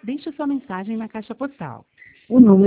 Deixe sua mensagem na caixa postal. O número